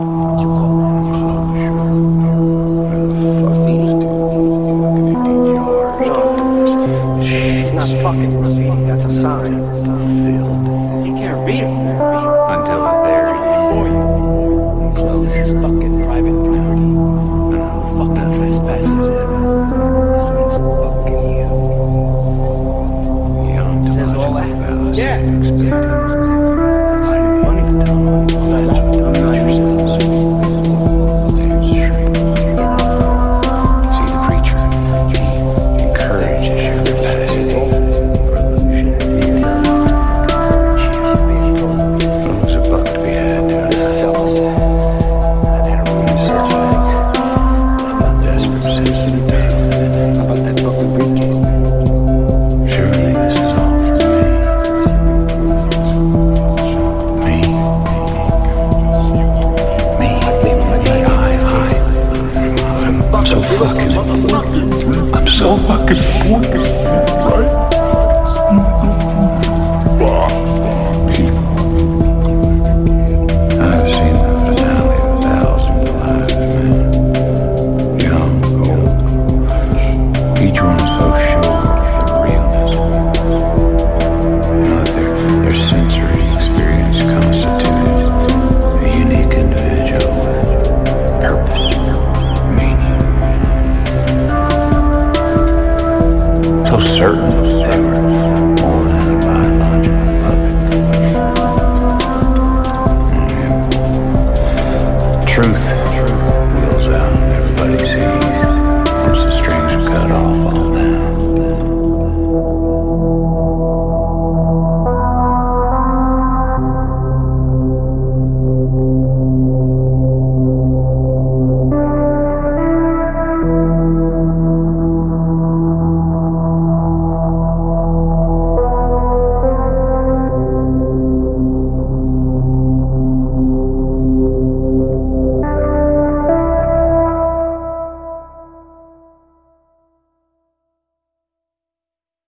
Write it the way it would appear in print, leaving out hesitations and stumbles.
You call that graffiti? No, it's not fucking graffiti. That's a sign. You can't read it. Until it buries For you. So this is fucking private property. No, fucking trespassing. This one's fucking you. you. Young to Says much all that? about us. Yeah. Funny to tell me. See the preacher. He encourages your capacity. There's a buck to be had doing Listen, fellas. I've had a room search I'm a desperate citizen. How about that fucking briefcase? Surely this is all for me. Me. I'm so fucking right? I've seen the finale of 1,000 lives, man. Young, old. Each one so sure of the realness. You know that their sensory experience constituted a unique individual with purpose, meaning. So certain they were more than a biological puppet. Truth wheels out, everybody sees.